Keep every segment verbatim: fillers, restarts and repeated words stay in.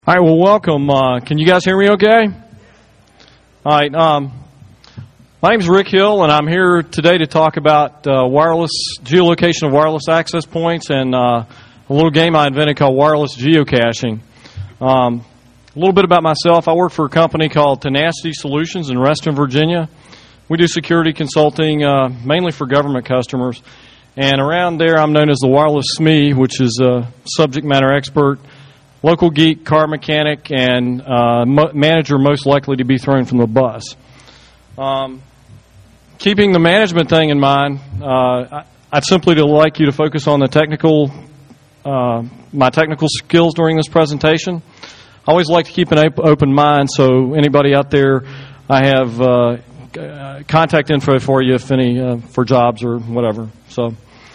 All right, well, welcome. Uh, can you guys hear me okay? All right, um, my name is Rick Hill, and I'm here today to talk about uh, wireless geolocation of wireless access points and uh, a little game I invented called wireless geocaching. Um, a little bit about myself. I work for a company called Tenacity Solutions in Reston, Virginia. We do security consulting, uh, mainly for government customers. And around there, I'm known as the Wireless S M E, which is a subject matter expert, local geek, car mechanic, and uh, mo- manager most likely to be thrown from the bus. Um, keeping the management thing in mind, uh, I, I'd simply like you to focus on the technical, uh, my technical skills during this presentation. I always like to keep an op- open mind, so anybody out there, I have uh, uh, contact info for you if any uh, for jobs or whatever. So,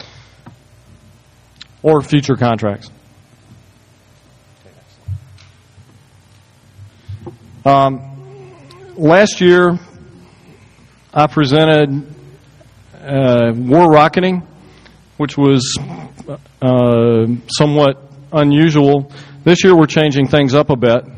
or future contracts. Um, last year, I presented uh, War Rocketing, which was uh, somewhat unusual. This year, we're changing things up a bit.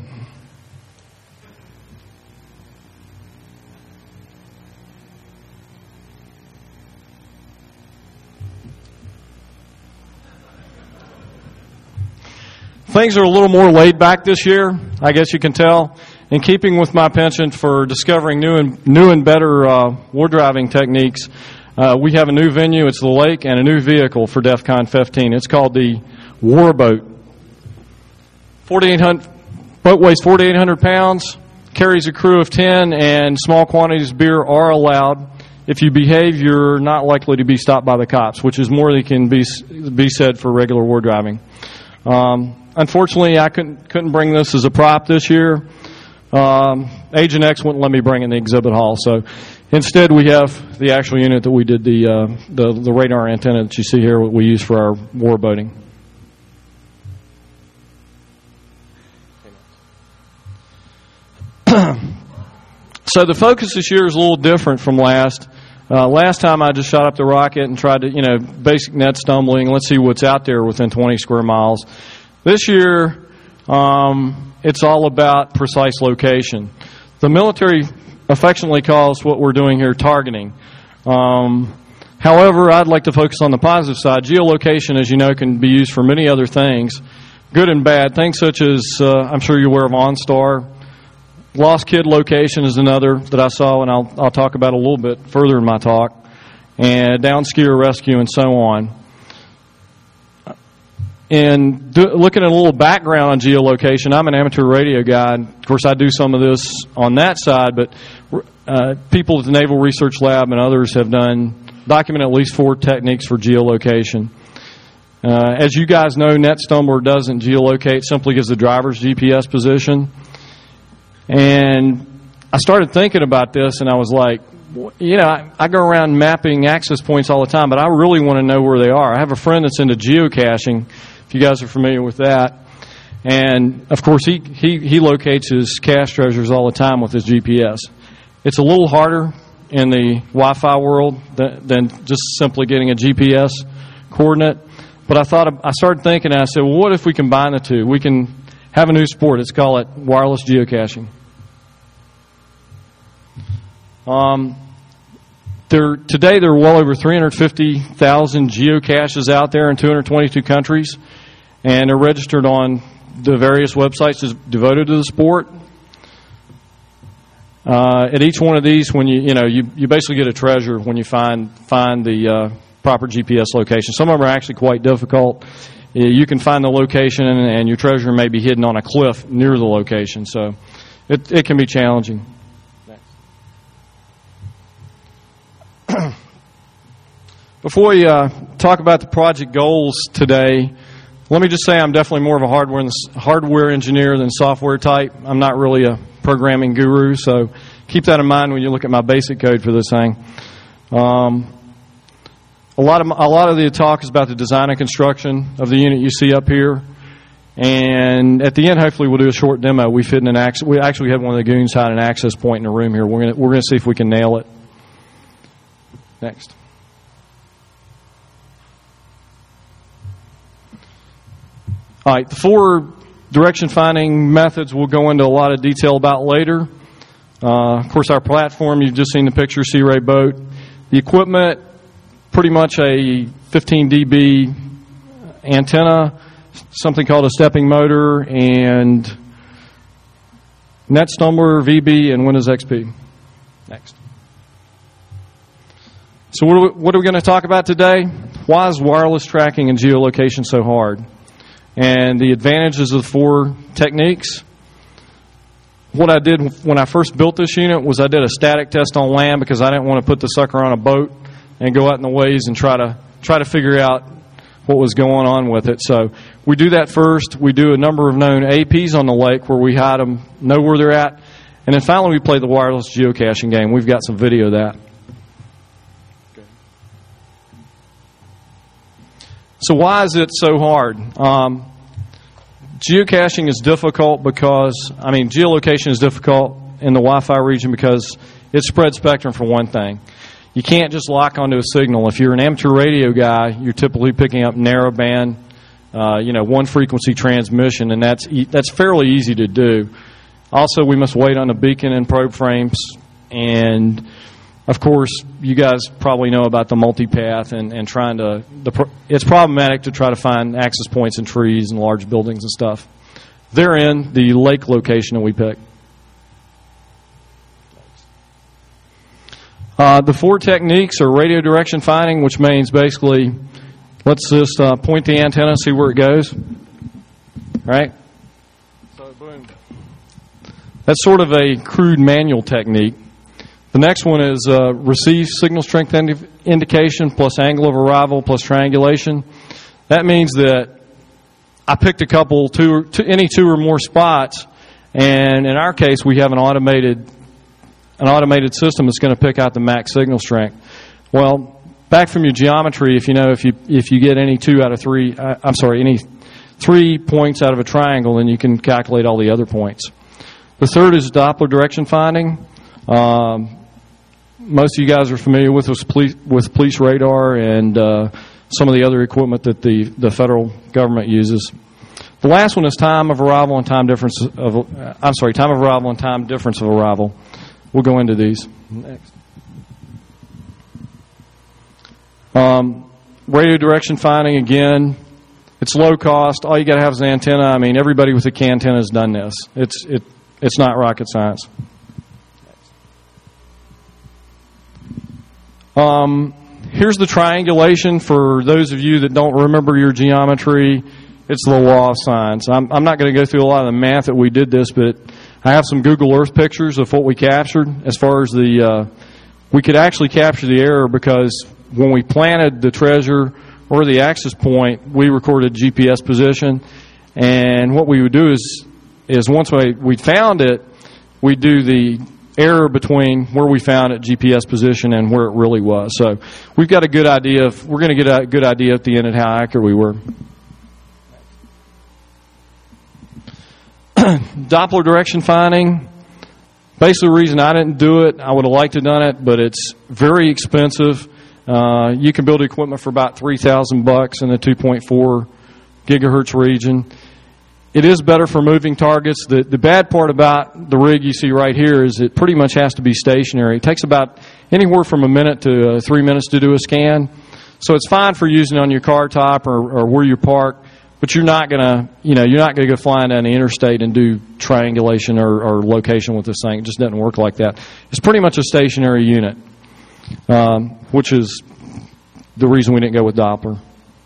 Things are a little more laid back this year, I guess you can tell. In keeping with my penchant for discovering new and new and better uh, war driving techniques, uh, we have a new venue. It's the lake and a new vehicle for DEF CON fifteen. It's called the Warboat. forty-eight hundred boat weighs forty-eight hundred pounds, carries a crew of ten, and small quantities of beer are allowed. If you behave, you're not likely to be stopped by the cops, which is more than can be be said for regular war driving. Um, unfortunately, I couldn't couldn't bring this as a prop this year. Um, Agent X wouldn't let me bring in the exhibit hall, so instead we have the actual unit that we did the uh, the, the radar antenna that you see here, what we use for our war boating. So the focus this year is a little different from last. Uh, last time I just shot up the rocket and tried to, you know, basic net stumbling. Let's see what's out there within twenty square miles. This year, um, it's all about precise location. The military affectionately calls what we're doing here targeting. Um, however, I'd like to focus on the positive side. Geolocation, as you know, can be used for many other things, good and bad. Things such as, uh, I'm sure you're aware of OnStar. Lost kid location is another that I saw, and I'll, I'll talk about a little bit further in my talk. And down skier rescue and so on. And do, looking at a little background on geolocation, I'm an amateur radio guy. And of course, I do some of this on that side, but uh, people at the Naval Research Lab and others have done, documented at least four techniques for geolocation. Uh, as you guys know, NetStumbler doesn't geolocate, simply gives the driver's G P S position. And I started thinking about this, and I was like, you know, I, I go around mapping access points all the time, but I really want to know where they are. I have a friend that's into geocaching, if you guys are familiar with that. And, of course, he, he, he locates his cache treasures all the time with his G P S. It's a little harder in the Wi-Fi world than, than just simply getting a G P S coordinate. But I thought, I started thinking, and I said, well, what if we combine the two? We can have a new sport. Let's call it wireless geocaching. Um, there, today, there are well over three hundred fifty thousand geocaches out there in two hundred twenty-two countries, and they're registered on the various websites devoted to the sport. Uh, at each one of these, when you you know you, you basically get a treasure when you find find the uh, proper G P S location. Some of them are actually quite difficult. You can find the location, and, and your treasure may be hidden on a cliff near the location, so it it can be challenging. Before we uh, talk about the project goals today, let me just say I'm definitely more of a hardware hardware engineer than software type. I'm not really a programming guru, so keep that in mind when you look at my basic code for this thing. Um, a lot of a lot of the talk is about the design and construction of the unit you see up here, and at the end, hopefully, we'll do a short demo. We've hidden an access. We actually had one of the goons hide an access point in the room here. We're gonna we're gonna see if we can nail it. Next. All right, the four direction finding methods we'll go into a lot of detail about later. Uh, of course, our platform, you've just seen the picture, Sea Ray boat. The equipment, pretty much a fifteen D B antenna, something called a stepping motor, and NetStumbler, V B, and Windows X P. Next. So what are we, what are we going to talk about today? Why is wireless tracking and geolocation so hard? And the advantages of the four techniques. What I did when I first built this unit was I did a static test on land because I didn't want to put the sucker on a boat and go out in the waves and try to try to figure out what was going on with it. So we do that first. We do a number of known A Ps on the lake where we hide them, know where they're at. And then finally we play the wireless geocaching game. We've got some video of that. So why is it so hard? Um, geocaching is difficult because, I mean, geolocation is difficult in the Wi-Fi region because it spreads spectrum for one thing. You can't just lock onto a signal. If you're an amateur radio guy, you're typically picking up narrowband, uh, you know, one frequency transmission, and that's e- that's fairly easy to do. Also, we must wait on the beacon and probe frames, and of course, you guys probably know about the multipath and, and trying to, the, it's problematic to try to find access points in trees and large buildings and stuff. Therein, the lake location that we pick. Uh, the four techniques are radio direction finding, which means basically, let's just uh, point the antenna, see where it goes. Right? So, boom. That's sort of a crude manual technique. The next one is uh, receive signal strength indi- indication plus angle of arrival plus triangulation. That means that I picked a couple, two, two, any two or more spots, and in our case, we have an automated an automated system that's going to pick out the max signal strength. Well, back from your geometry, if you know if you if you get any two out of three, uh, I'm sorry, any three points out of a triangle, then you can calculate all the other points. The third is Doppler direction finding. Um, most of you guys are familiar with with police, with police radar and uh, some of the other equipment that the, the federal government uses. The last one is time of arrival and time difference of uh, I'm sorry, time of arrival and time difference of arrival. We'll go into these next. Um, radio direction finding, again, it's low cost. All you got to have is an antenna. I mean, everybody with a C A antenna has done this. It's it it's not rocket science. Um, here's the triangulation for those of you that don't remember your geometry. It's the law of science. I'm, I'm not going to go through a lot of the math that we did this, but I have some Google Earth pictures of what we captured as far as the, uh, we could actually capture the error because when we planted the treasure or the access point, we recorded G P S position. And what we would do is, is once we, we found it, we do the error between where we found it, G P S position, and where it really was. So we've got a good idea of, we're going to get a good idea at the end of how accurate we were. Doppler direction finding. Basically, the reason I didn't do it, I would have liked to have done it, but it's very expensive. Uh, you can build equipment for about three thousand bucks in the two point four gigahertz region. It is better for moving targets. The, the bad part about the rig you see right here is it pretty much has to be stationary. It takes about anywhere from a minute to uh, three minutes to do a scan. So it's fine for using on your car top or, or where you park, but you're not gonna, you know, you're not gonna go flying down the interstate and do triangulation or, or location with this thing. It just doesn't work like that. It's pretty much a stationary unit, um, which is the reason we didn't go with Doppler.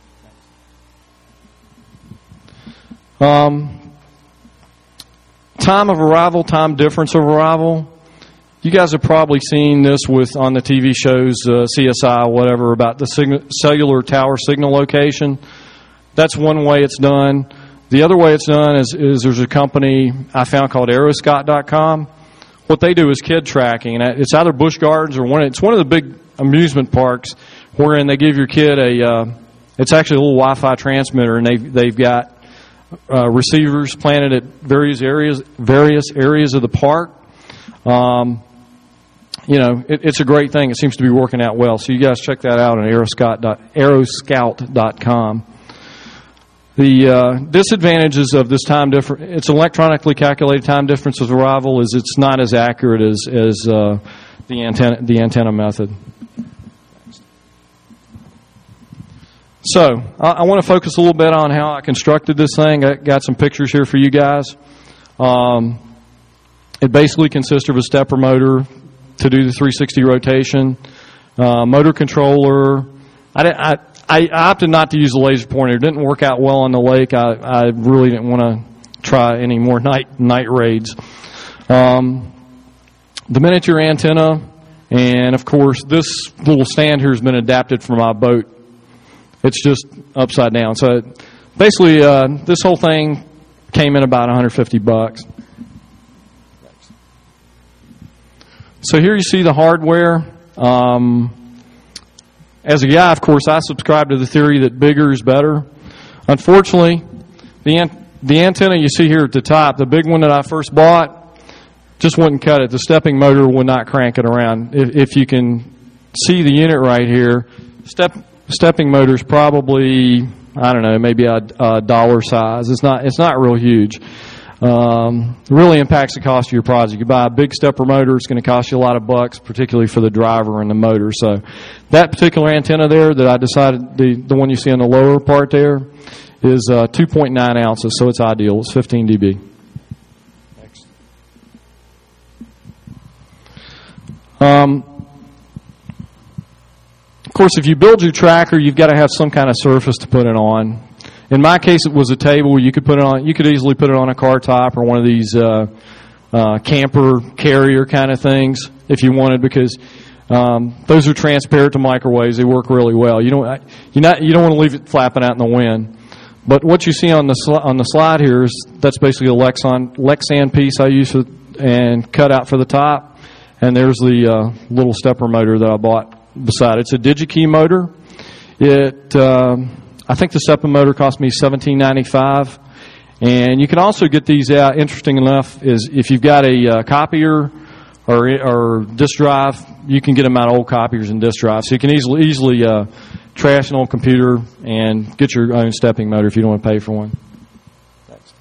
Um, time of arrival, time difference of arrival. You guys have probably seen this with on the T V shows, uh, C S I, whatever, about the signal, cellular tower signal location. That's one way it's done. The other way it's done is, is there's a company I found called aeroscot dot com. What they do is kid tracking, and it's either Busch Gardens or one. It's one of the big amusement parks wherein they give your kid a. Uh, it's actually a little Wi-Fi transmitter, and they've they've got uh, receivers planted at various areas various areas of the park. Um, you know, it, it's a great thing. It seems to be working out well. So you guys check that out on aeroscot dot com. The uh, disadvantages of this time difference, it's electronically calculated time difference of arrival, is it's not as accurate as, as uh, the antenna, the antenna method. So, I, I want to focus a little bit on how I constructed this thing. I got some pictures here for you guys. Um, it basically consists of a stepper motor to do the three sixty rotation, uh, motor controller. I, I, I opted not to use a laser pointer. It didn't work out well on the lake. I, I really didn't want to try any more night night raids. Um, the miniature antenna, and of course this little stand here has been adapted for my boat. It's just upside down. So basically, uh, this whole thing came in about one hundred fifty bucks. So here you see the hardware. Um, as a guy, of course, I subscribe to the theory that bigger is better. Unfortunately, the an- the antenna you see here at the top, the big one that I first bought, just wouldn't cut it. The stepping motor would not crank it around. If, if you can see the unit right here, step. Stepping motor is probably, I don't know, maybe a, a dollar size. It's not it's not real huge. Um, it really impacts the cost of your project. You buy a big stepper motor, it's going to cost you a lot of bucks, particularly for the driver and the motor. So that particular antenna there that I decided, the, the one you see on the lower part there, is uh, two point nine ounces, so it's ideal. It's fifteen D B. Next. Um, Of course, if you build your tracker, you've got to have some kind of surface to put it on. In my case, it was a table. You could put it on. You could easily put it on a car top or one of these uh, uh, camper carrier kind of things if you wanted, because um, those are transparent to microwaves. They work really well. You don't you not you don't want to leave it flapping out in the wind. But what you see on the sli- on the slide here is that's basically a Lexan Lexan piece I use for, and cut out for the top, and there's the uh, little stepper motor that I bought beside it. It's a DigiKey motor. It, um, I think the stepper motor cost me seventeen ninety-five, and you can also get these out. Interesting enough is if you've got a uh, copier or or disk drive, you can get them out of old copiers and disk drives. So you can easily easily uh, trash an old computer and get your own stepping motor if you don't want to pay for one. Next.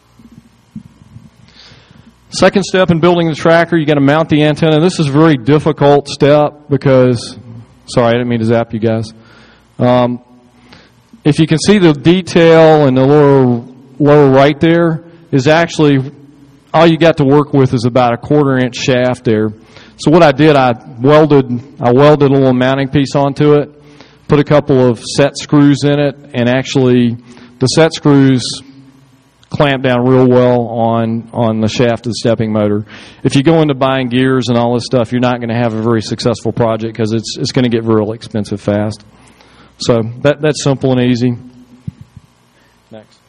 Second step in building the tracker, you got to mount the antenna. This is a very difficult step because, sorry, I didn't mean to zap you guys. Um, if you can see the detail in the lower lower right there is actually all you got to work with is about a quarter inch shaft there. So what I did, I welded I welded a little mounting piece onto it, put a couple of set screws in it, and actually the set screws clamp down real well on, on the shaft of the stepping motor. If you go into buying gears and all this stuff, you're not going to have a very successful project because it's it's going to get real expensive fast. So that that's simple and easy. Next.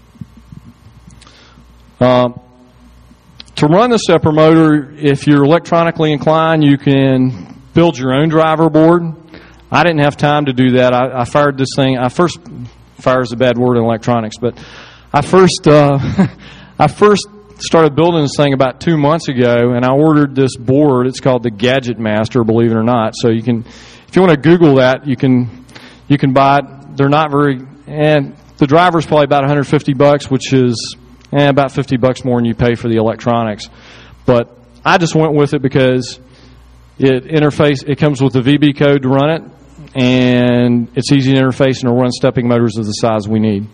Um, to run the stepper motor, if you're electronically inclined, you can build your own driver board. I didn't have time to do that. I, I fired this thing. I first fire is a bad word in electronics, but I first uh, I first started building this thing about two months ago, and I ordered this board. It's called the Gadget Master, believe it or not. So you can, if you want to Google that, you can you can buy it. They're not very, and the driver's probably about one hundred fifty bucks, which is eh, about fifty bucks more than you pay for the electronics. But I just went with it because it interface. It comes with the V B code to run it, and it's easy to interface and to run stepping motors of the size we need.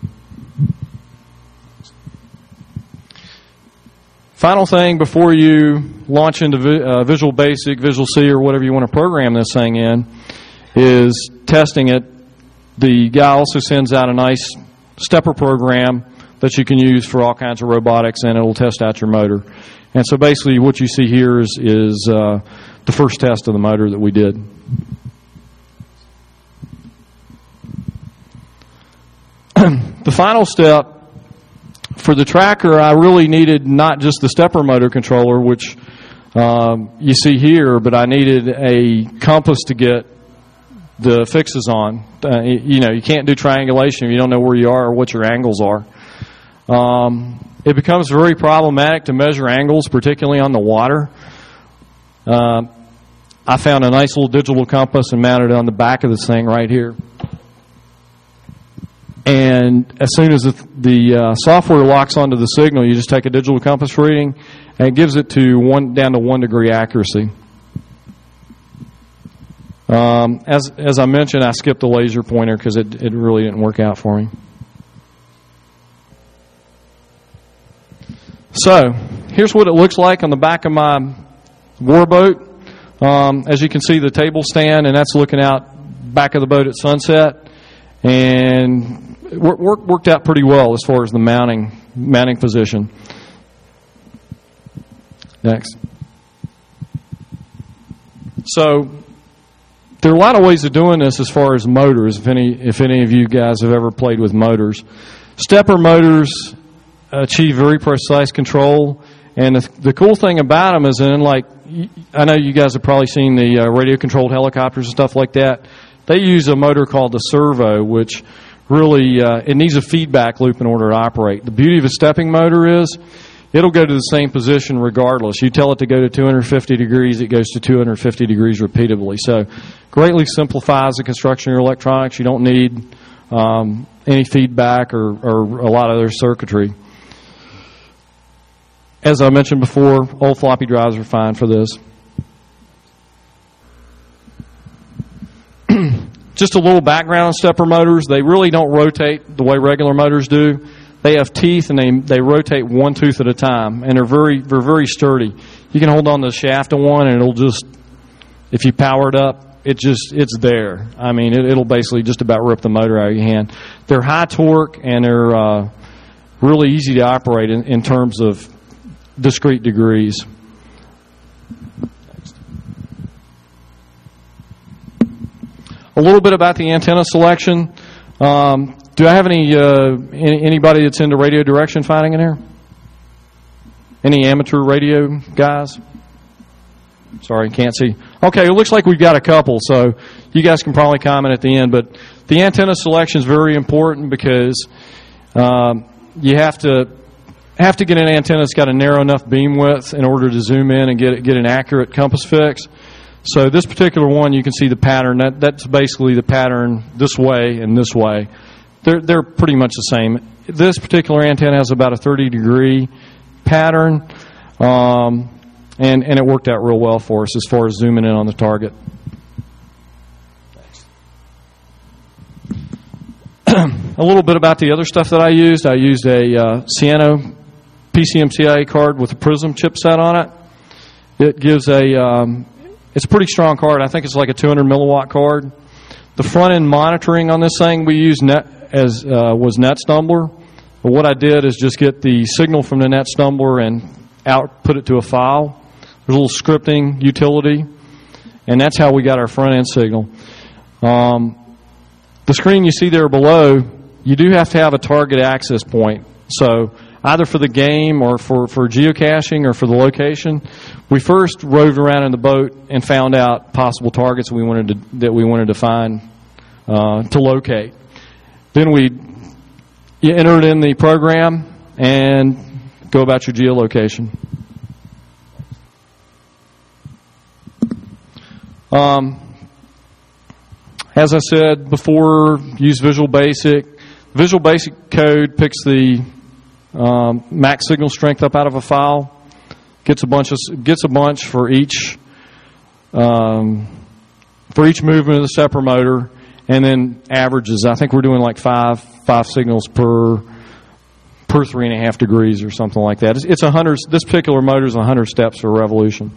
Final thing before you launch into uh, Visual Basic, Visual C, or whatever you want to program this thing in, is testing it. The guy also sends out a nice stepper program that you can use for all kinds of robotics, and it'll test out your motor. And so basically what you see here is, is uh, the first test of the motor that we did. The final step, for the tracker, I really needed not just the stepper motor controller, which um, you see here, but I needed a compass to get the fixes on. Uh, you know, you can't do triangulation if you don't know where you are or what your angles are. Um, it becomes very problematic to measure angles, particularly on the water. Uh, I found a nice little digital compass and mounted it on the back of this thing right here. And as soon as the, the uh, software locks onto the signal, you just take a digital compass reading, and it gives it to one down to one degree accuracy. Um, as as I mentioned, I skipped the laser pointer because it it really didn't work out for me. So here's what it looks like on the back of my warboat. Um, as you can see, the table stand, and that's looking out back of the boat at sunset, and it worked worked out pretty well as far as the mounting mounting position. Next. So there are a lot of ways of doing this as far as motors. If any if any of you guys have ever played with motors, stepper motors achieve very precise control, and the, the cool thing about them is, then, like, I know you guys have probably seen the uh, radio-controlled helicopters and stuff like that. They use a motor called the servo, which really uh, it needs a feedback loop in order to operate. The beauty of a stepping motor is it'll go to the same position regardless. You tell it to go to two hundred fifty degrees, it goes to two hundred fifty degrees repeatedly. So greatly simplifies the construction of your electronics. You don't need um, any feedback or, or a lot of their circuitry. As I mentioned before, old floppy drives are fine for this. Just a little background on stepper motors. They really don't rotate the way regular motors do. They have teeth, and they they rotate one tooth at a time, and they're very they're very sturdy. You can hold on to the shaft of one, and it'll just, if you power it up, it just it's there. I mean, it, it'll basically just about rip the motor out of your hand. They're high torque, and they're uh, really easy to operate in, in terms of discrete degrees. A little bit about the antenna selection. Um, do I have any, uh, any anybody that's into radio direction finding in here? Any amateur radio guys? Sorry, can't see. Okay, it looks like we've got a couple, so you guys can probably comment at the end. But the antenna selection is very important because um, you have to have to get an antenna that's got a narrow enough beam width in order to zoom in and get get an accurate compass fix. So this particular one, you can see the pattern. That that's basically the pattern this way and this way. They're they're pretty much the same. This particular antenna has about a thirty degree pattern, um, and and it worked out real well for us as far as zooming in on the target. A little bit about the other stuff that I used. I used a uh, Ciano P C M C I A card with a Prism chipset on it. It gives a um, it's a pretty strong card. I think it's like a two hundred milliwatt card. The front end monitoring on this thing we used net as uh, was NetStumbler. But what I did is just get the signal from the NetStumbler and output it to a file. There's a little scripting utility, and that's how we got our front end signal. Um, the screen you see there below, you do have to have a target access point. So either for the game or for, for geocaching or for the location, we first roved around in the boat and found out possible targets we wanted to, that we wanted to find uh, to locate. Then we you enter it in the program and go about your geolocation. Um, as I said before, use Visual Basic. Visual Basic code picks the um, max signal strength up out of a file, gets a bunch of gets a bunch for each um, for each movement of the stepper motor, and then averages. I think we're doing like five five signals per per three and a half degrees or something like that. It's, it's a hundred. This particular motor is a hundred steps per revolution.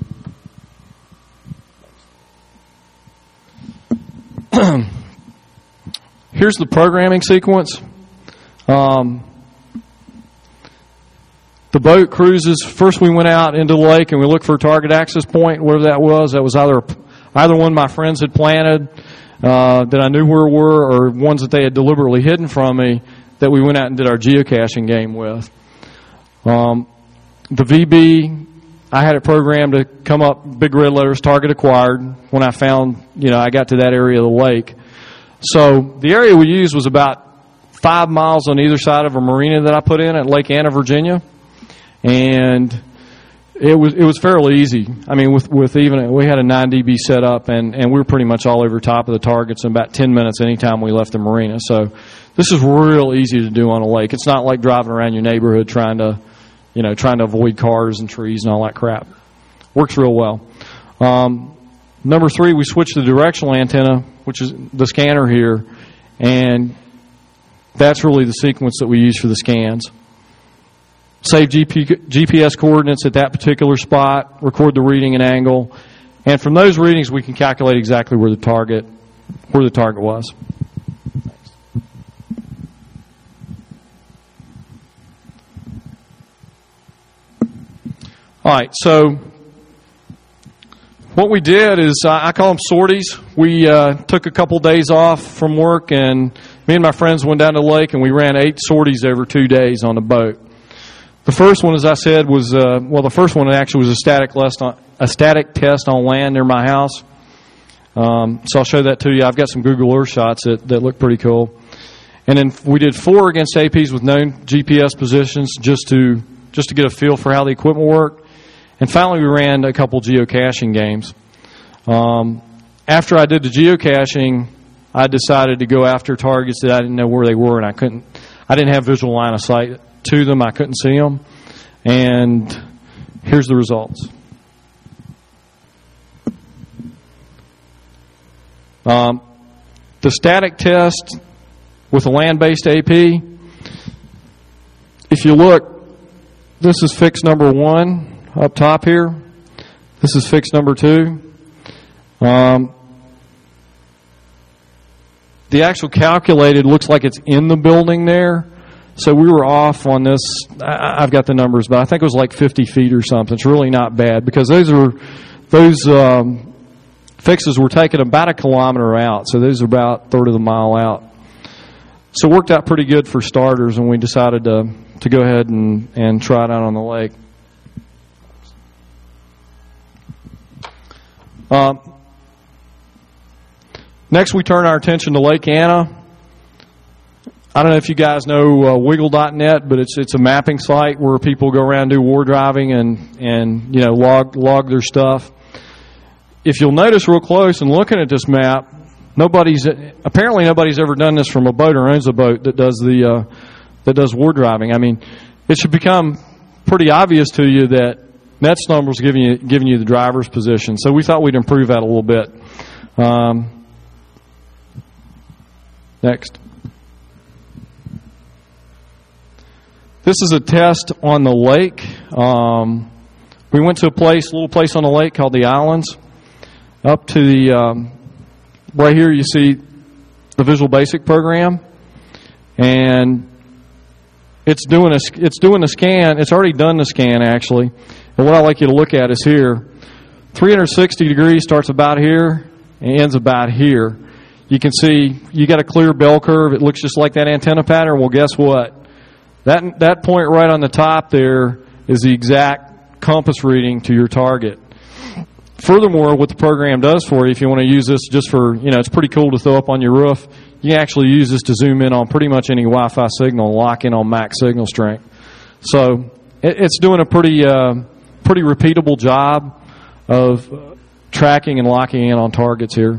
Here's the programming sequence. Um, the boat cruises. First, we went out into the lake and we looked for a target access point, whatever that was. That was either either one my friends had planted uh, that I knew where were, or ones that they had deliberately hidden from me that we went out and did our geocaching game with. Um, the V B, I had it programmed to come up big red letters, target acquired, when I found, you know, I got to that area of the lake. So the area we used was about five miles on either side of a marina that I put in at Lake Anna, Virginia. And it was it was fairly easy. I mean, with, with even, we had a nine D B set up, and, and we were pretty much all over top of the targets in about ten minutes anytime we left the marina. So This is real easy to do on a lake. It's not like driving around your neighborhood trying to, you know, trying to avoid cars and trees and all that crap. Works real well. Um, number three, we switched the directional antenna, which is the scanner here, and that's really the sequence that we use for the scans. Save G P, G P S coordinates at that particular spot, record the reading and angle, and from those readings we can calculate exactly where the target where the target was. All right, so what we did is, uh, I call them sorties. We uh, took a couple days off from work, and me and my friends went down to the lake, and we ran eight sorties over two days on the boat. The first one, as I said, was, uh, well, the first one actually was a static, on, a static test on land near my house. Um, so I'll show that to you. I've got some Google Earth shots that, that look pretty cool. And then we did four against A Ps with known G P S positions just to just to get a feel for how the equipment worked. And finally, we ran a couple geocaching games. Um, after I did the geocaching, I decided to go after targets that I didn't know where they were, and I couldn't. I didn't have visual line of sight to them. I couldn't see them. And here's the results. Um, the static test with a land-based A P, if you look, this is fix number one up top here. This is fix number two. Um, the actual calculated looks like it's in the building there. So we were off on this. I, I've got the numbers, but I think it was like fifty feet or something. It's really not bad because those are those um, fixes were taken about a kilometer out. So those are about a third of the mile out. So it worked out pretty good for starters, and we decided to to go ahead and, and try it out on the lake. Uh, next, we turn our attention to Lake Anna. I don't know if you guys know uh, Wiggle dot net, but it's it's a mapping site where people go around and do war driving and and you know log log their stuff. If you'll notice real close and looking at this map, nobody's apparently nobody's ever done this from a boat or owns a boat that does the uh, that does war driving. I mean, it should become pretty obvious to you that NetSnumble's giving you giving you the driver's position. So we thought we'd improve that a little bit. Um, next. This is a test on the lake. Um, we went to a place, a little place on the lake called the Islands. Up to the, um, right here you see the Visual Basic program. And it's doing a, it's doing a scan. It's already done the scan, actually. And what I'd like you to look at is here. three hundred sixty degrees starts about here and ends about here. You can see you got a clear bell curve. It looks just like that antenna pattern. Well, guess what? That that point right on the top there is the exact compass reading to your target. Furthermore, what the program does for you, if you want to use this just for, you know, it's pretty cool to throw up on your roof, you can actually use this to zoom in on pretty much any Wi-Fi signal and lock in on max signal strength. So it, it's doing a pretty, uh, pretty repeatable job of uh, tracking and locking in on targets here.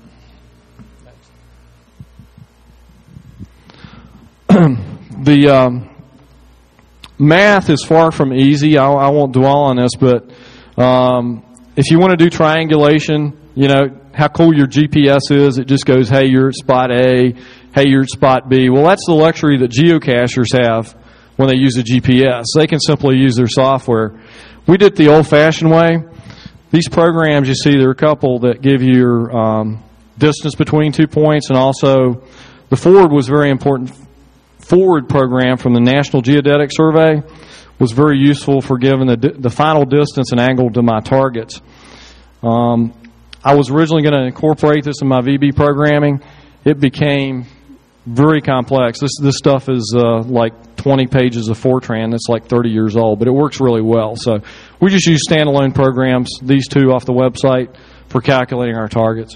the um, math is far from easy. I, I won't dwell on this, but um, if you want to do triangulation, you know, how cool your G P S is, it just goes, hey, you're at spot A, hey, you're at spot B. Well, that's the luxury that geocachers have when they use a G P S. They can simply use their software. We did it the old-fashioned way. These programs, you see, there are a couple that give you your um, distance between two points, and also the forward was very important. Forward program from the National Geodetic Survey was very useful for giving the, the final distance and angle to my targets. Um, I was originally going to incorporate this in my V B programming. It became very complex. This this stuff is uh, like twenty pages of Fortran that's like thirty years old, but it works really well. So we just use standalone programs, these two off the website, for calculating our targets.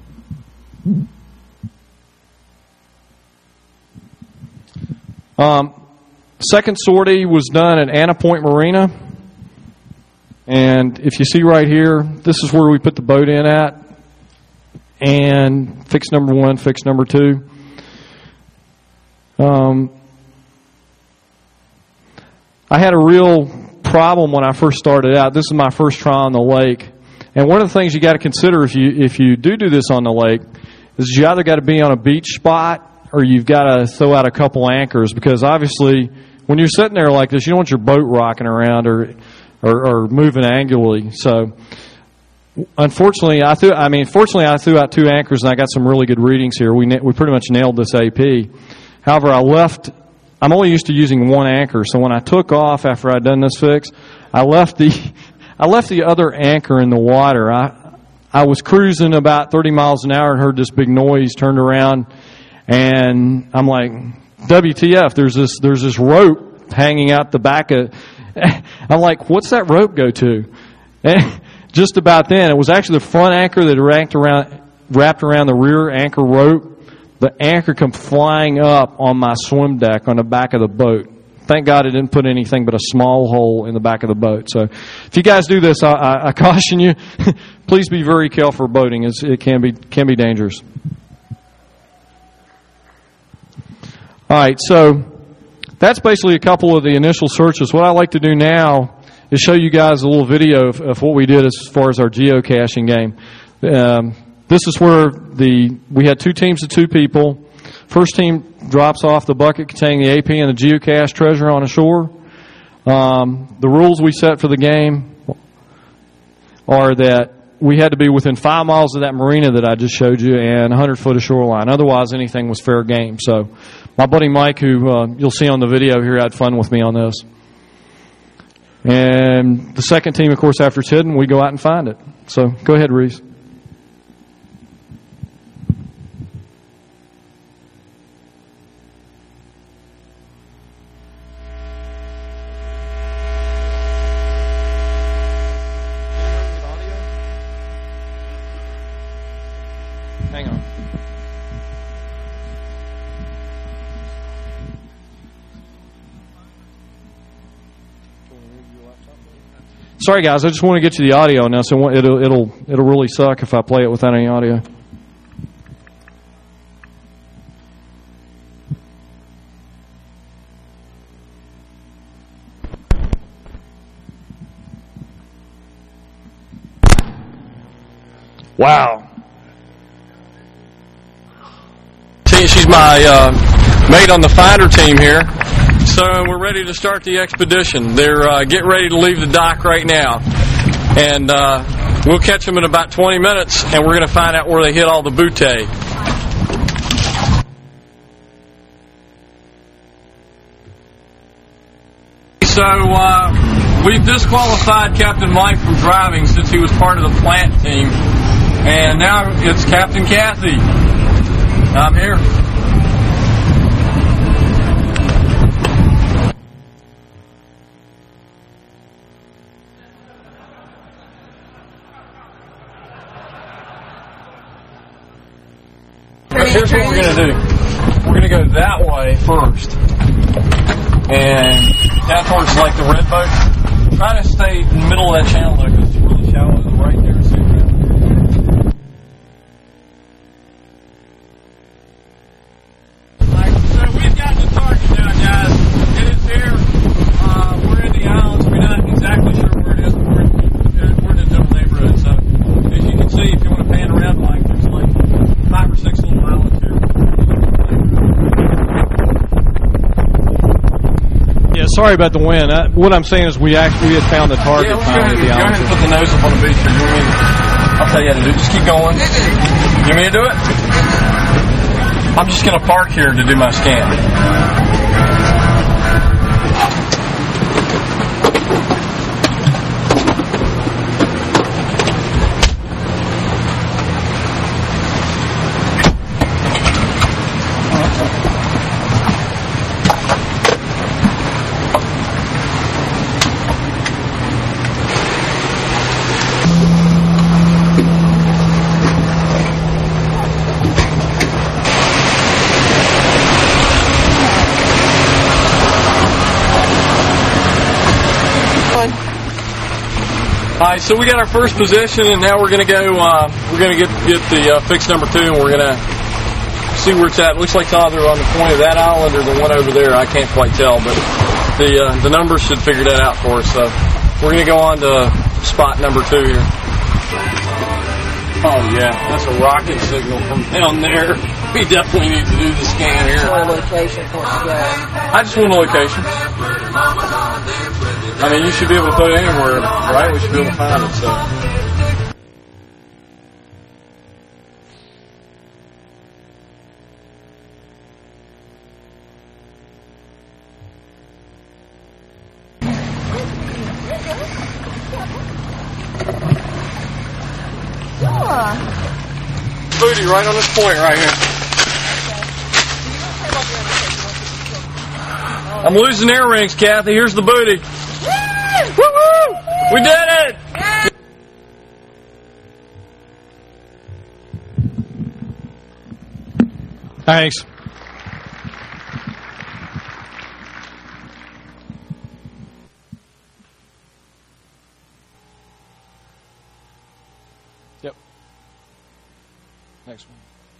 Um, second sortie was done at Anna Point Marina. And if you see right here, this is where we put the boat in at. And fix number one, fix number two. Um, I had a real problem when I first started out. This is my first try on the lake. And one of the things you got to consider if you if you do do this on the lake is you either got to be on a beach spot or you've got to throw out a couple anchors, because obviously when you're sitting there like this, you don't want your boat rocking around or or, or moving angularly. So unfortunately, I threw. I mean, fortunately, I threw out two anchors and I got some really good readings here. We we pretty much nailed this A P. However, I left. I'm only used to using one anchor, so when I took off after I'd done this fix, I left the I left the other anchor in the water. I I was cruising about thirty miles an hour and heard this big noise. Turned around, and I'm like, W T F? There's this there's this rope hanging out the back of. I'm like, what's that rope go to? And just about then, it was actually the front anchor that wrapped around wrapped around the rear anchor rope. The anchor come flying up on my swim deck on the back of the boat. Thank God it didn't put anything but a small hole in the back of the boat. So if you guys do this, I, I, I caution you, please be very careful boating. It's, it can be can be dangerous. All right, so that's basically a couple of the initial searches. What I like to do now is show you guys a little video of, of what we did as far as our geocaching game. Um, This is where the we had two teams of two people. First team drops off the bucket containing the A P and the geocache treasure on a shore. Um, the rules we set for the game are that we had to be within five miles of that marina that I just showed you and one hundred foot of shoreline. Otherwise, anything was fair game. So my buddy Mike, who uh, you'll see on the video here, had fun with me on this. And the second team, of course, after it's hidden, we go out and find it. So go ahead, Reese. Hang on. Sorry, guys. I just want to get you the audio now, so it'll it'll it'll really suck if I play it without any audio. Wow. She's my uh, mate on the Finder team here. So we're ready to start the expedition. They're uh, getting ready to leave the dock right now. And uh, we'll catch them in about twenty minutes, and we're going to find out where they hit all the butte. So uh, we've disqualified Captain Mike from driving since he was part of the plant team. And now it's Captain Kathy. I'm here. Here's what we're going to do. We're going to go that way first. And down towards like the red boat. Try to stay in the middle of that channel there because it's really shallow to the right there. So we've got the target now, guys. It is here. Uh, we're in the islands. We're not exactly sure where it is, but we're, we're in a general neighborhood. So, as you can see, if you want to pan around, like there's like five or six little islands here. Yeah, sorry about the wind. I, what I'm saying is we actually had found the target. Yeah, let's go ahead, the go ahead and put the nose up on the beach here. You want me to, I'll tell you how to do it. Just keep going. You want me to do it? I'm just going to park here to do my scan. All right, so we got our first position, and now we're going to go. Uh, we're going to get get the uh, fix number two, and we're going to see where it's at. It looks like it's either on the point of that island or the one over there. I can't quite tell, but the uh, the numbers should figure that out for us. So we're going to go on to spot number two here. Oh, yeah, that's a rocket signal from down there. We definitely need to do the scan here. What location for us to go? I just want a location. I mean, you should be able to put it anywhere, right? We should be able to find it, so. Booty right on this point right here. I'm losing air rings, Kathy. Here's the booty. Woo-woo! We did it! Thanks. Yep. Next one.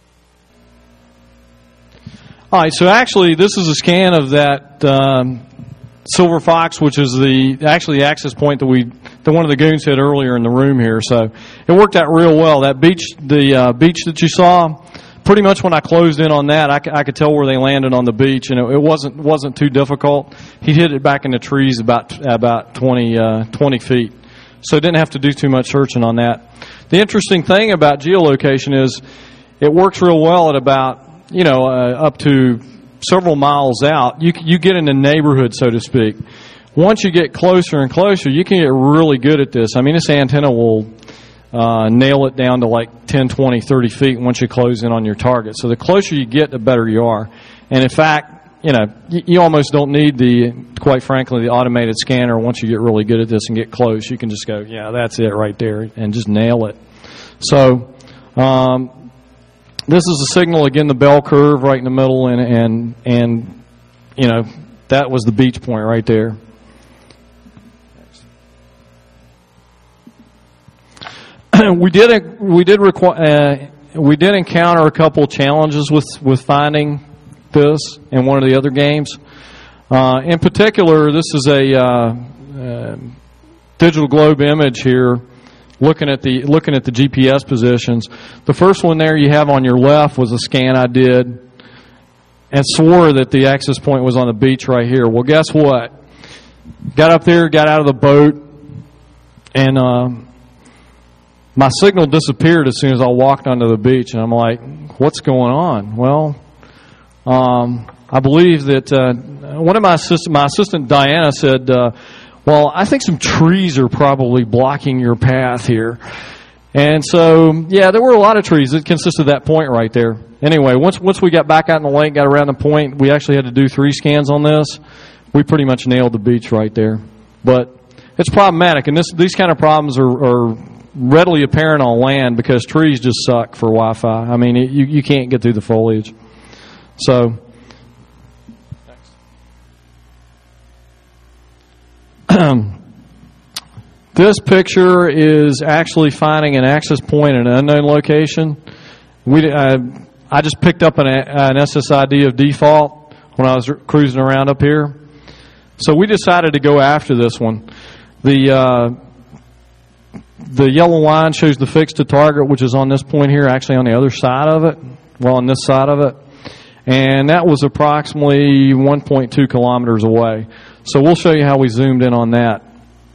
All right, so actually this is a scan of that um, Silver Fox, which is the actually the access point that we that one of the goons hit earlier in the room here. So it worked out real well. That beach, the uh, beach that you saw, pretty much when I closed in on that, I, c- I could tell where they landed on the beach, and it, it wasn't wasn't too difficult. He hit it back in the trees about about twenty, uh, twenty feet, so didn't have to do too much searching on that. The interesting thing about geolocation is it works real well at about, you know, uh, up to several miles out. You you get in the neighborhood, so to speak. Once you get closer and closer, you can get really good at this. I mean, this antenna will uh, nail it down to like ten, twenty, thirty feet once you close in on your target. So the closer you get, the better you are. And in fact, you know, you, you almost don't need the, quite frankly, the automated scanner. Once you get really good at this and get close, you can just go, yeah, that's it right there, and just nail it. So um, this is a signal, again, the bell curve right in the middle, and, and, and you know, that was the beach point right there. we did we did require uh, we did encounter a couple of challenges with with finding this in one of the other games. Uh, in particular, this is a uh, uh, digital globe image here, looking at the looking at the G P S positions. The first one there you have on your left was a scan I did, and swore that the access point was on the beach right here. Well, guess what? Got up there, got out of the boat, and uh, my signal disappeared as soon as I walked onto the beach. And I'm like, what's going on? Well, um, I believe that uh, one of my assistant, my assistant Diana said, uh, well, I think some trees are probably blocking your path here. And so, yeah, there were a lot of trees. It consisted of that point right there. Anyway, once once we got back out in the lake, got around the point, we actually had to do three scans on this. We pretty much nailed the beach right there. But it's problematic, and this these kind of problems are, are readily apparent on land because trees just suck for Wi-Fi. I mean, it, you, you can't get through the foliage. So, this picture is actually finding an access point in an unknown location. We I, I just picked up an, an S S I D of default when I was cruising around up here. So we decided to go after this one. The uh, the yellow line shows the fix to target, which is on this point here, actually on the other side of it, well, on this side of it. And that was approximately one point two kilometers away. So we'll show you how we zoomed in on that.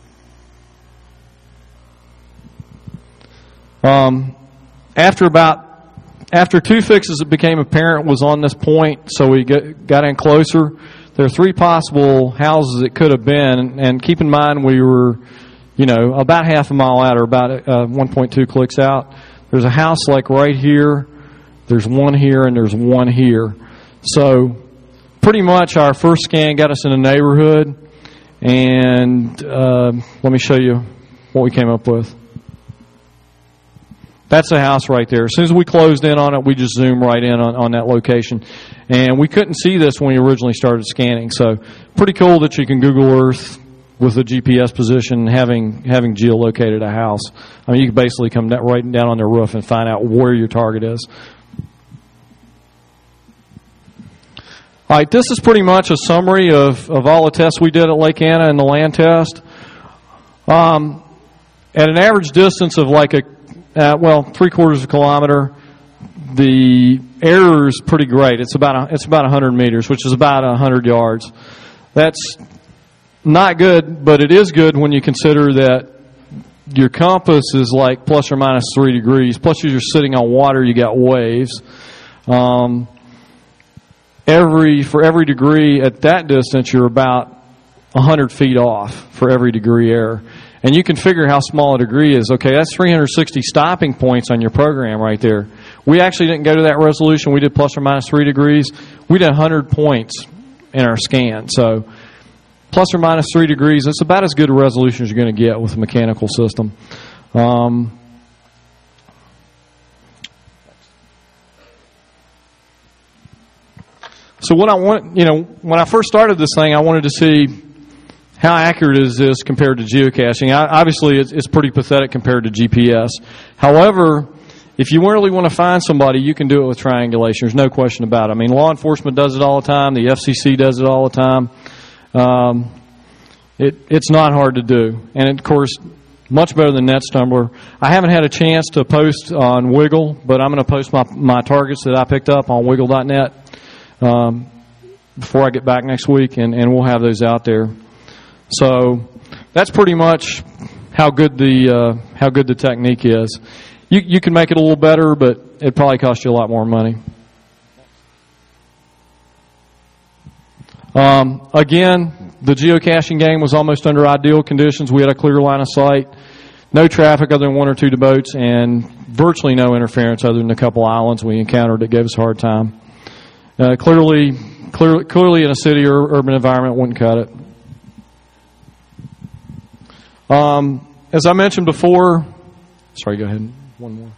Um, after about after two fixes, it became apparent was on this point, so we get, got in closer. There are three possible houses it could have been, and, and keep in mind we were, you know, about half a mile out, or about uh, one point two clicks out. There's a house like right here. There's one here, and there's one here. So pretty much our first scan got us in the neighborhood, and uh, let me show you what we came up with. That's the house right there. As soon as we closed in on it, we just zoomed right in on, on that location. And we couldn't see this when we originally started scanning. So pretty cool that you can Google Earth with a G P S position having having geolocated a house. I mean, you can basically come down, right down on their roof and find out where your target is. All right, this is pretty much a summary of, of all the tests we did at Lake Anna and the land test. Um, at an average distance of like a, uh, well, three quarters of a kilometer, the error is pretty great. It's about a, it's about one hundred meters, which is about one hundred yards. That's not good, but it is good when you consider that your compass is like plus or minus three degrees. Plus, you're sitting on water, you got waves. Um, every for every degree at that distance, you're about one hundred feet off for every degree error. And you can figure how small a degree is. Okay, that's three hundred sixty stopping points on your program right there. We actually didn't go to that resolution. We did plus or minus three degrees. We did one hundred points in our scan. So plus or minus three degrees, that's about as good a resolution as you're going to get with a mechanical system. Um, so what I want, you know, when I first started this thing, I wanted to see how accurate is this compared to geocaching. I, obviously, it's, it's pretty pathetic compared to G P S. However, if you really want to find somebody, you can do it with triangulation. There's no question about it. I mean, law enforcement does it all the time. The F C C does it all the time. Um, it, it's not hard to do. And, of course, much better than NetStumbler. I haven't had a chance to post on Wiggle, but I'm going to post my, my targets that I picked up on wiggle dot net um, before I get back next week, and, and we'll have those out there. So that's pretty much how good the uh, how good the technique is. You you can make it a little better, but it probably costs you a lot more money. Um, again, the geocaching game was almost under ideal conditions. We had a clear line of sight, no traffic other than one or two boats, and virtually no interference other than a couple islands we encountered that gave us a hard time. Uh, clearly, clearly, clearly in a city or urban environment, wouldn't cut it. Um, as I mentioned before, sorry, go ahead. One more.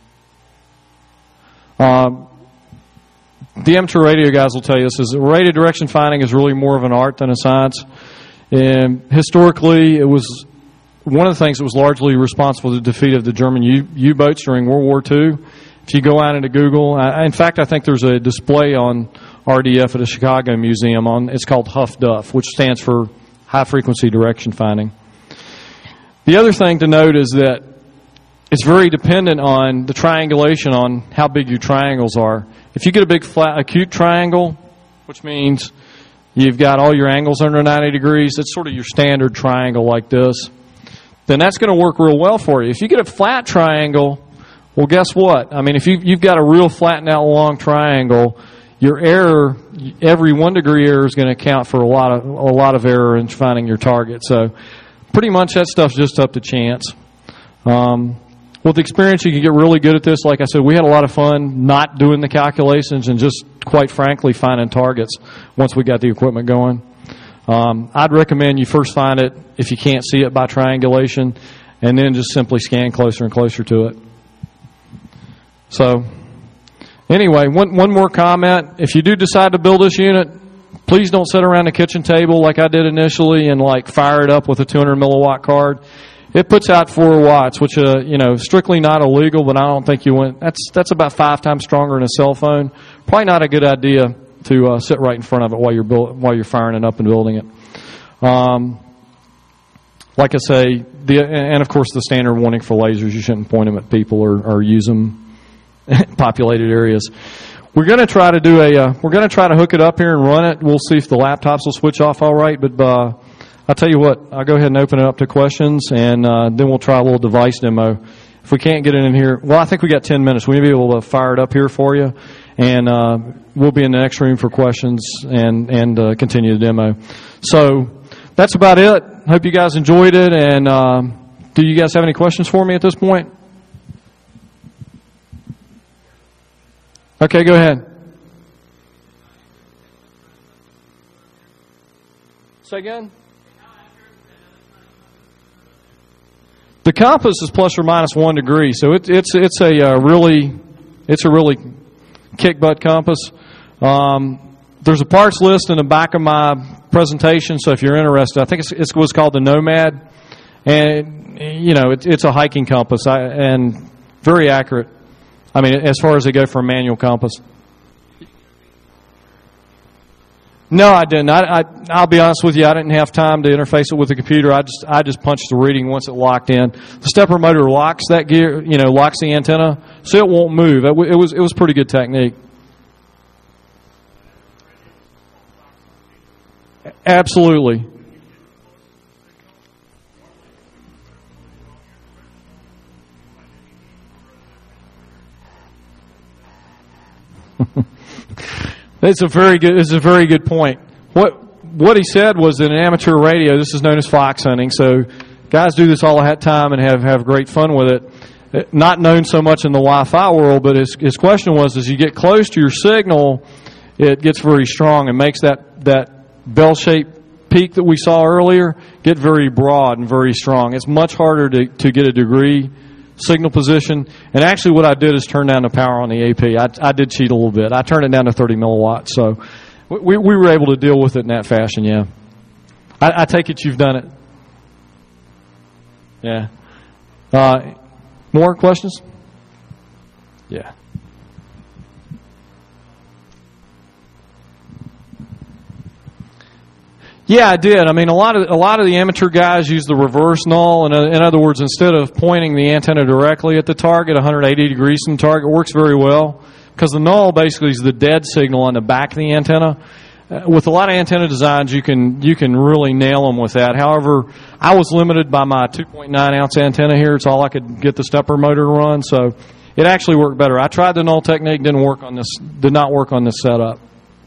Um, the amateur radio guys will tell you this is radio direction finding is really more of an art than a science. And historically, it was one of the things that was largely responsible for the defeat of the German U- U-boats during World War Two. If you go out into Google, I, in fact, I think there's a display on R D F at the Chicago Museum. On it's called Huff Duff, which stands for High Frequency Direction Finding. The other thing to note is that it's very dependent on the triangulation on how big your triangles are. If you get a big flat acute triangle, which means you've got all your angles under ninety degrees, it's sort of your standard triangle like this, then that's going to work real well for you. If you get a flat triangle, well, guess what? I mean, if you, you've got a real flattened out long triangle, your error, every one degree error is going to account for a lot of a lot of error in finding your target. So pretty much that stuff's just up to chance. Um, with experience, you can get really good at this. Like I said, we had a lot of fun not doing the calculations and just, quite frankly, finding targets once we got the equipment going. Um, I'd recommend you first find it, if you can't see it, by triangulation, and then just simply scan closer and closer to it. So, anyway, one, one more comment. If you do decide to build this unit, please don't sit around the kitchen table like I did initially and like fire it up with a two hundred milliwatt card. It puts out four watts, which uh, you know, strictly not illegal, but I don't think you want. That's that's about five times stronger than a cell phone. Probably not a good idea to uh, sit right in front of it while you're build, while you're firing it up and building it. Um, like I say, the and of course the standard warning for lasers: you shouldn't point them at people or, or use them in populated areas. We're going to try to do a. Uh, we're going to try to hook it up here and run it. We'll see if the laptops will switch off all right. But uh, I'll tell you what. I'll go ahead and open it up to questions, and uh, then we'll try a little device demo. If we can't get it in here, well, I think we got ten minutes. We'll be able to fire it up here for you, and uh, we'll be in the next room for questions and and uh, continue the demo. So that's about it. Hope you guys enjoyed it. And uh, do you guys have any questions for me at this point? Okay, go ahead. Say again? The compass is plus or minus one degree, so it, it's it's a uh, really it's a really kick butt compass. Um, there's a parts list in the back of my presentation, so if you're interested, I think it's, it's what's called the Nomad, and you know it, it's a hiking compass I, and very accurate. I mean, as far as they go for a manual compass. No, I didn't. I, I, I'll be honest with you. I didn't have time to interface it with the computer. I just I just punched the reading once it locked in. The stepper motor locks that gear, you know, locks the antenna, so it won't move. It, it was it was pretty good technique. Absolutely. It's a very good. It's a very good point. What what he said was that in amateur radio, this is known as fox hunting. So guys do this all the time and have, have great fun with it. Not known so much in the Wi-Fi world, but his his question was: as you get close to your signal, it gets very strong and makes that that bell-shaped peak that we saw earlier get very broad and very strong. It's much harder to to get a degree signal position. And actually what I did is turn down the power on the A P. I, I did cheat a little bit. I turned it down to thirty milliwatts. So we, we were able to deal with it in that fashion, yeah. I, I take it you've done it. Yeah. Uh, more questions? Yeah. Yeah, I did. I mean, a lot of a lot of the amateur guys use the reverse null. In, in other words, instead of pointing the antenna directly at the target, one hundred eighty degrees from the target, works very well because the null basically is the dead signal on the back of the antenna. Uh, with a lot of antenna designs, you can you can really nail them with that. However, I was limited by my two point nine ounce antenna here. It's all I could get the stepper motor to run, so it actually worked better. I tried the null technique, didn't work on this. Did not work on this setup.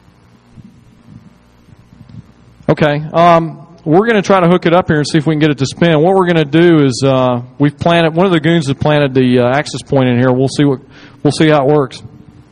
Okay, um, we're going to try to hook it up here and see if we can get it to spin. What we're going to do is uh, we've planted one of the goons has planted the uh, access point in here. We'll see what we'll see how it works.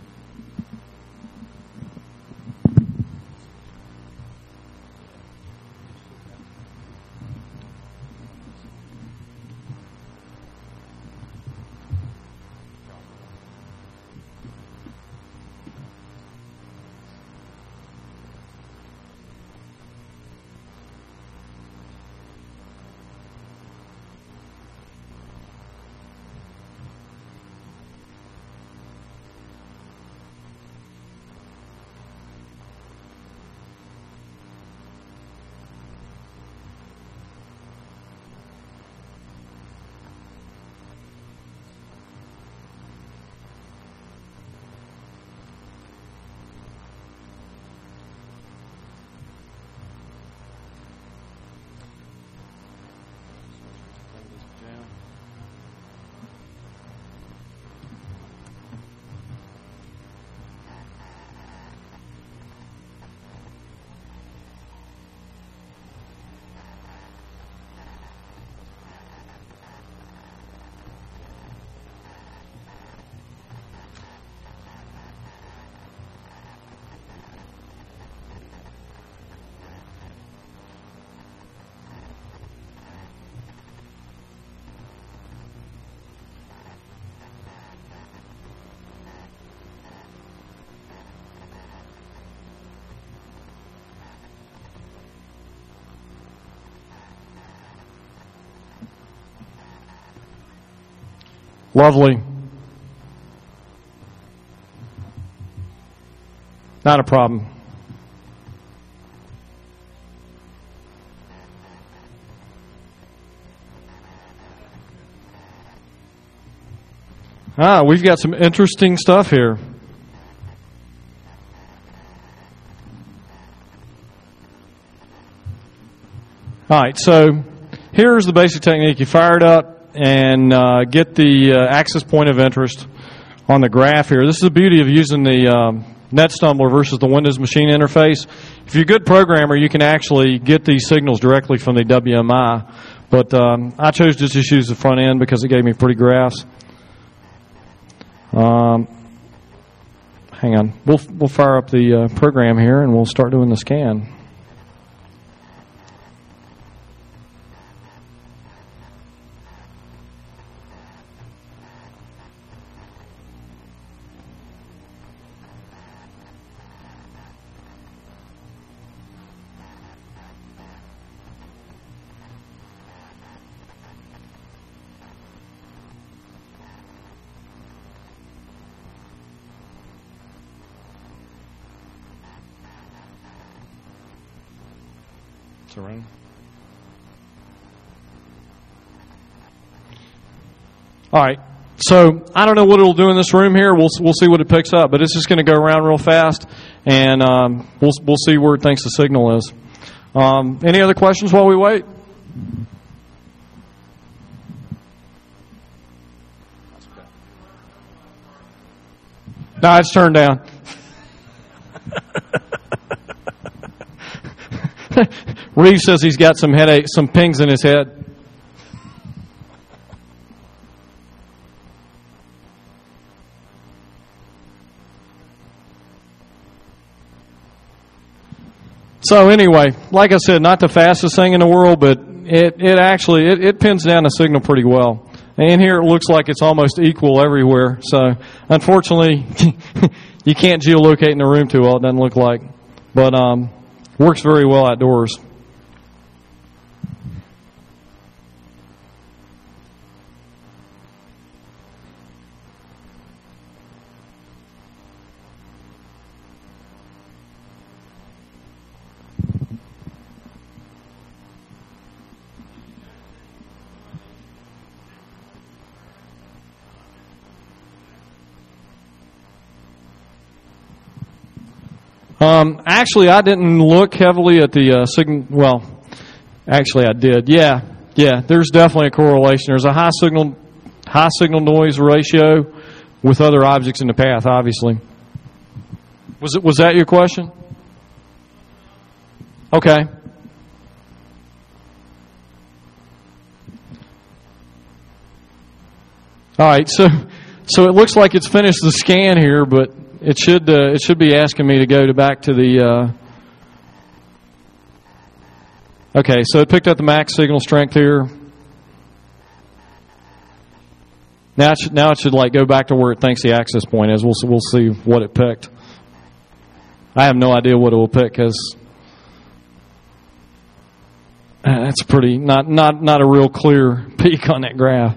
Lovely. Not a problem. Ah, we've got some interesting stuff here. All right, so here's the basic technique. You fire it up and uh, get the uh, access point of interest on the graph here. This is the beauty of using the um, NetStumbler versus the Windows machine interface. If you're a good programmer, you can actually get these signals directly from the W M I. But um, I chose to just use the front end because it gave me pretty graphs. Um, hang on. We'll, we'll fire up the uh, program here and we'll start doing the scan. around. All right. So I don't know what it'll do in this room here. We'll we'll see what it picks up, but it's just going to go around real fast, and um, we'll we'll see where it thinks the signal is. Um, any other questions while we wait? No, it's turned down. Reeve says he's got some headache, some pings in his head. So anyway, like I said, not the fastest thing in the world, but it, it actually, it, it pins down the signal pretty well. And here it looks like it's almost equal everywhere. So unfortunately, you can't geolocate in the room too well, it doesn't look like. But um, works very well outdoors. Um, actually, I didn't look heavily at the uh, signal. Well, actually, I did. Yeah, yeah. There's definitely a correlation. There's a high signal, high signal noise ratio with other objects in the path. Obviously, was it? Was that your question? Okay. All right. So, so it looks like it's finished the scan here, but. It should uh, it should be asking me to go to back to the. Uh... Okay, so it picked up the max signal strength here. Now it should, now it should like go back to where it thinks the access point is. We'll we'll see what it picked. I have no idea what it will pick because uh, that's pretty not not not a real clear peak on that graph.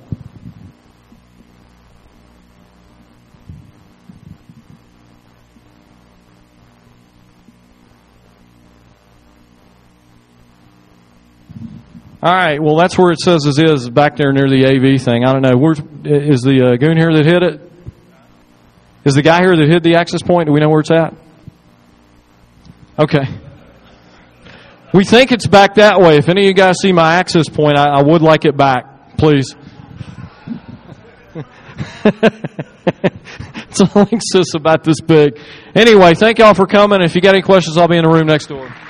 All right, well, that's where it says it is, back there near the A V thing. I don't know. Where, is the uh, goon here that hit it? Is the guy here that hit the access point? Do we know where it's at? Okay. We think it's back that way. If any of you guys see my access point, I, I would like it back, please. It's a Linksys about this big. Anyway, thank y'all for coming. If you got any questions, I'll be in the room next door.